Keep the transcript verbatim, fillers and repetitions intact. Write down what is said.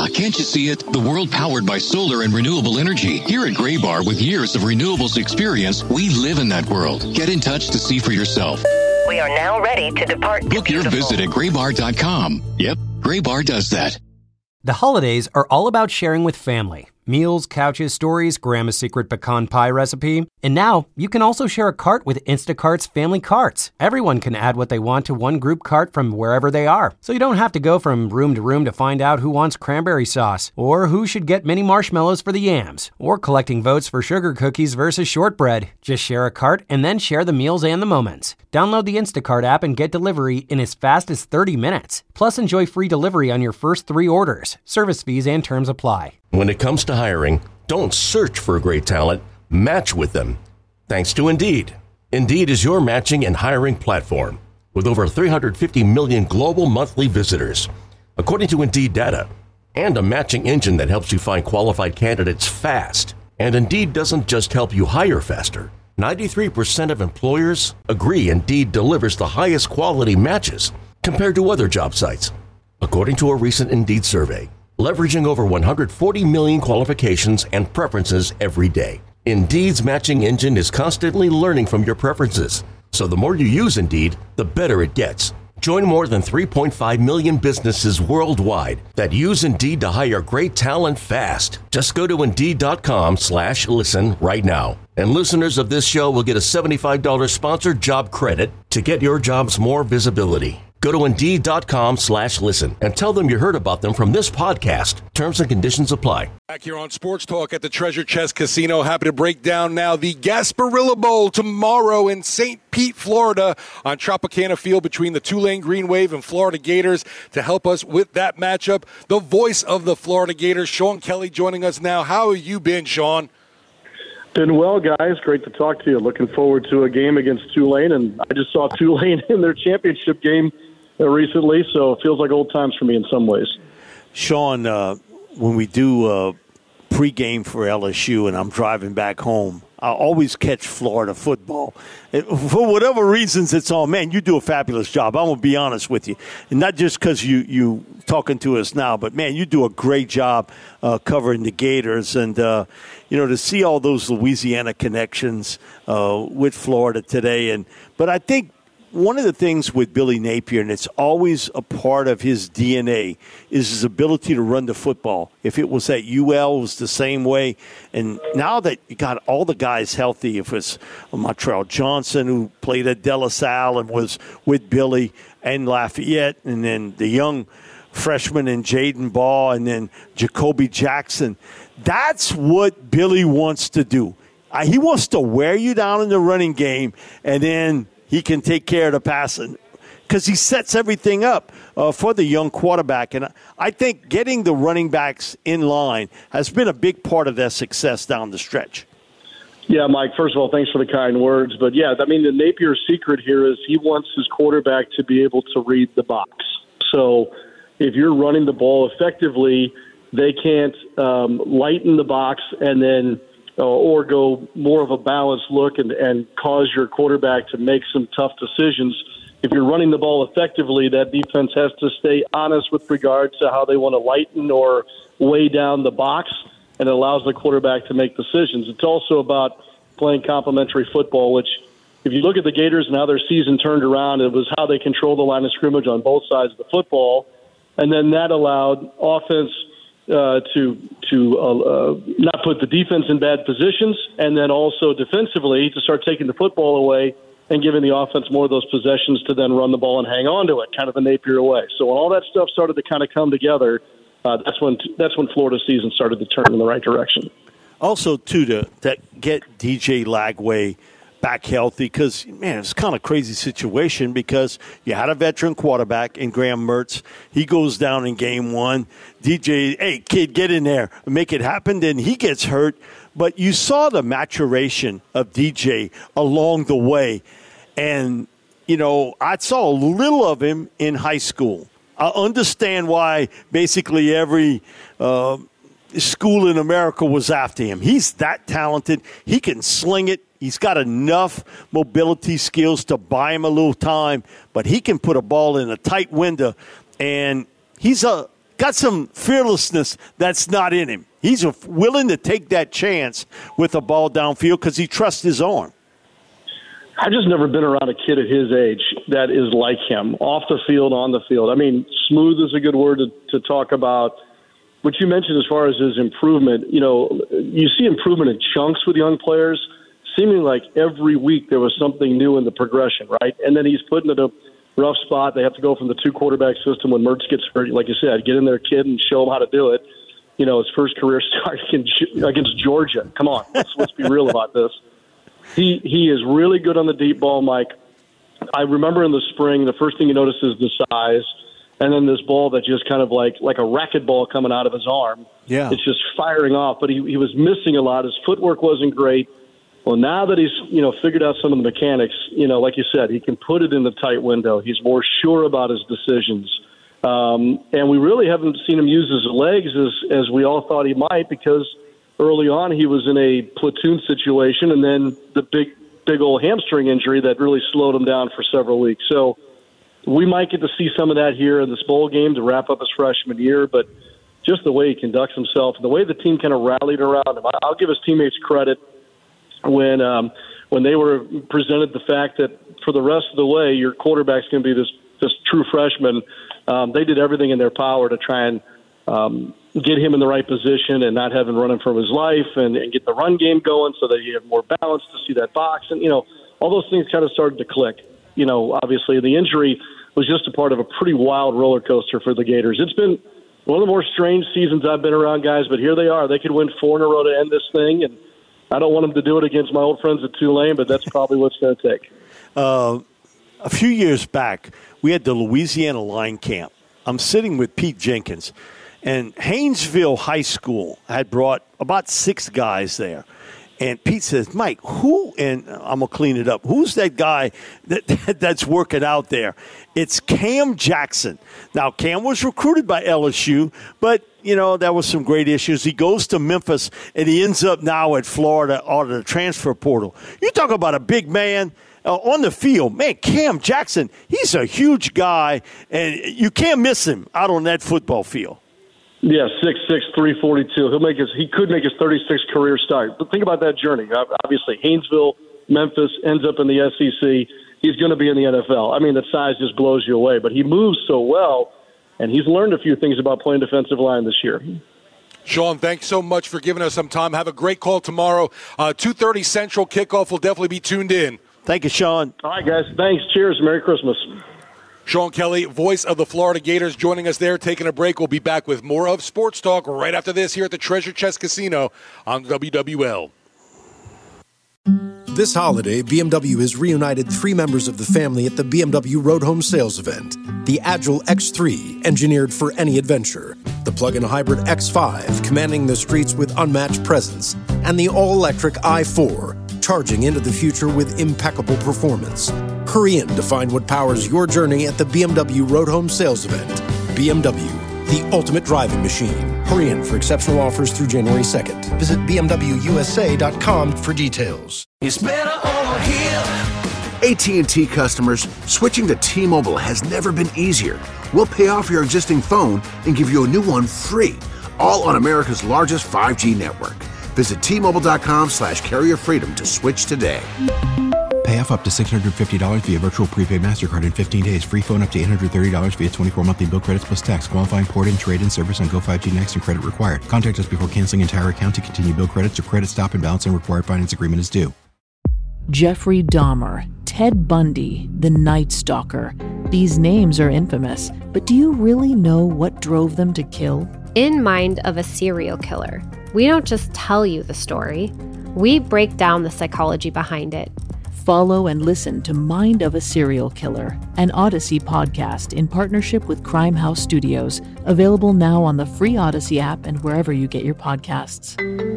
can't you see it? The world powered by solar and renewable energy. Here at Graybar, with years of renewables experience, we live in that world. Get in touch to see for yourself. We are now ready to depart. Book your visit at graybar dot com. Yep, Graybar does that. The holidays are all about sharing with family. Meals, couches, stories, Grandma's secret pecan pie recipe. And now, you can also share a cart with Instacart's Family Carts. Everyone can add what they want to one group cart from wherever they are. So you don't have to go from room to room to find out who wants cranberry sauce, or who should get mini marshmallows for the yams, or collecting votes for sugar cookies versus shortbread. Just share a cart and then share the meals and the moments. Download the Instacart app and get delivery in as fast as thirty minutes. Plus, enjoy free delivery on your first three orders. Service fees and terms apply. When it comes to hiring, don't search for great talent, match with them. Thanks to Indeed. Indeed is your matching and hiring platform with over three hundred fifty million global monthly visitors, according to Indeed data, and a matching engine that helps you find qualified candidates fast. And Indeed doesn't just help you hire faster. ninety-three percent of employers agree Indeed delivers the highest quality matches compared to other job sites, according to a recent Indeed survey. Leveraging over one hundred forty million qualifications and preferences every day. Indeed's matching engine is constantly learning from your preferences. So the more you use Indeed, the better it gets. Join more than three point five million businesses worldwide that use Indeed to hire great talent fast. Just go to Indeed.com slash listen right now. And listeners of this show will get a seventy-five dollars sponsored job credit to get your jobs more visibility. Go to Indeed.com slash listen and tell them you heard about them from this podcast. Terms and conditions apply. Back here on Sports Talk at the Treasure Chest Casino. Happy to break down now the Gasparilla Bowl tomorrow in Saint Pete, Florida on Tropicana Field between the Tulane Green Wave and Florida Gators. To help us with that matchup, the voice of the Florida Gators, Sean Kelly, joining us now. How have you been, Sean? Been well, guys. Great to talk to you. Looking forward to a game against Tulane, and I just saw Tulane in their championship game recently, so it feels like old times for me in some ways. Sean, uh, when we do uh, pregame for L S U and I'm driving back home, I always catch Florida football. It, for whatever reasons it's on, man, you do a fabulous job. I'm going to be honest with you. And not just because you, you talking to us now, but, man, you do a great job uh, covering the Gators. And, uh, you know, to see all those Louisiana connections uh, with Florida today. And But I think one of the things with Billy Napier, and it's always a part of his D N A, is his ability to run the football. If it was at U L, it was the same way. And now that you got all the guys healthy, if it's Montreal Johnson, who played at De La Salle and was with Billy, and Lafayette, and then the young freshman in Jaden Ball, and then Jacoby Jackson, that's what Billy wants to do. Uh, he wants to wear you down in the running game, and then he can take care of the passing because he sets everything up uh, for the young quarterback. And I think getting the running backs in line has been a big part of their success down the stretch. Yeah, Mike, first of all, thanks for the kind words. But, yeah, I mean, the Napier secret here is he wants his quarterback to be able to read the box. So if you're running the ball effectively, they can't um, lighten the box and then – Uh, or go more of a balanced look and, and cause your quarterback to make some tough decisions. If you're running the ball effectively, that defense has to stay honest with regard to how they want to lighten or weigh down the box, and it allows the quarterback to make decisions. It's also about playing complementary football, which if you look at the Gators and how their season turned around, it was how they controlled the line of scrimmage on both sides of the football, and then that allowed offense Uh, to to uh, uh, not put the defense in bad positions, and then also defensively to start taking the football away and giving the offense more of those possessions to then run the ball and hang on to it, kind of the Napier way. So when all that stuff started to kind of come together, uh, that's when that's when Florida's season started to turn in the right direction. Also, too, to, to get D J Lagway back healthy, because, man, it's kind of a crazy situation because you had a veteran quarterback in Graham Mertz. He goes down in game one. D J, hey, kid, get in there, make it happen. Then he gets hurt. But you saw the maturation of D J along the way. And, you know, I saw a little of him in high school. I understand why basically every uh, school in America was after him. He's that talented. He can sling it. He's got enough mobility skills to buy him a little time, but he can put a ball in a tight window. And he's a got some fearlessness that's not in him. He's willing to take that chance with the ball downfield because he trusts his arm. I've just never been around a kid at his age that is like him, off the field, on the field. I mean, smooth is a good word to, to talk about. What you mentioned as far as his improvement, you know, you see improvement in chunks with young players, seeming like every week there was something new in the progression, right? And then he's put in a rough spot. They have to go from the two-quarterback system when Mertz gets hurt. Like you said, get in there, kid, and show him how to do it. You know, his first career start against Georgia. Come on, let's, let's be real about this. He he is really good on the deep ball, Mike. I remember in the spring, the first thing you notice is the size, and then this ball that just kind of like like a racquetball coming out of his arm. Yeah. It's just firing off, but he, he was missing a lot. His footwork wasn't great. Well, now that he's, you know, figured out some of the mechanics, you know, like you said, he can put it in the tight window. He's more sure about his decisions. Um, and we really haven't seen him use his legs as, as we all thought he might, because early on he was in a platoon situation, and then the big, big old hamstring injury that really slowed him down for several weeks. So we might get to see some of that here in this bowl game to wrap up his freshman year, but just the way he conducts himself, the way the team kind of rallied around him, I'll give his teammates credit when um, when they were presented the fact that for the rest of the way your quarterback's going to be this this true freshman. Um, they did everything in their power to try and um, get him in the right position and not have him running from his life, and, and get the run game going so that you have more balance to see that box. And, you know, all those things kind of started to click. You know, obviously the injury was just a part of a pretty wild roller coaster for the Gators. It's been one of the more strange seasons I've been around, guys, but here they are. They could win four in a row to end this thing, and I don't want them to do it against my old friends at Tulane, but that's probably what it's going to take. Uh, a few years back, we had the Louisiana line camp. I'm sitting with Pete Jenkins, and Haynesville High School had brought about six guys there. And Pete says, Mike, who, and I'm going to clean it up, who's that guy that, that that's working out there? It's Cam Jackson. Now, Cam was recruited by L S U, but, you know, there was some great issues. He goes to Memphis, and he ends up now at Florida out of the transfer portal. You talk about a big man uh, on the field. Man, Cam Jackson, he's a huge guy, and you can't miss him out on that football field. Yeah, six six, three forty-two. He'll make his. He could make his thirty-sixth career start. But think about that journey. Obviously, Haynesville, Memphis, ends up in the S E C. He's going to be in the N F L. I mean, the size just blows you away. But he moves so well, and he's learned a few things about playing defensive line this year. Sean, thanks so much for giving us some time. Have a great call tomorrow. Uh, two thirty Central kickoff. We'll definitely be tuned in. Thank you, Sean. All right, guys. Thanks. Cheers. Merry Christmas. Sean Kelly, voice of the Florida Gators, joining us there, taking a break. We'll be back with more of Sports Talk right after this here at the Treasure Chest Casino on W W L. This holiday, B M W has reunited three members of the family at the B M W Road Home Sales Event. The Agile X three, engineered for any adventure. The plug-in hybrid X five, commanding the streets with unmatched presence. And the all-electric i four, charging into the future with impeccable performance. Hurry in to find what powers your journey at the B M W Road Home Sales Event. B M W, the ultimate driving machine. Hurry in for exceptional offers through January second. Visit B M W U S A dot com for details. It's better over here. A T and T customers, switching to T-Mobile has never been easier. We'll pay off your existing phone and give you a new one free, all on America's largest five G network. Visit T-Mobile.com slash carrier freedom to switch today. Pay off up to six hundred fifty dollars via virtual prepaid MasterCard in fifteen days. Free phone up to eight hundred thirty dollars via twenty-four monthly bill credits plus tax. Qualifying port and trade-in service on Go five G Next and credit required. Contact us before canceling entire account to continue bill credits or credit stop and balance and required finance agreement is due. Jeffrey Dahmer, Ted Bundy, the Night Stalker. These names are infamous, but do you really know what drove them to kill? In Mind of a Serial Killer, we don't just tell you the story, we break down the psychology behind it. Follow and listen to Mind of a Serial Killer, an Odyssey podcast in partnership with Crime House Studios, available now on the free Odyssey app and wherever you get your podcasts.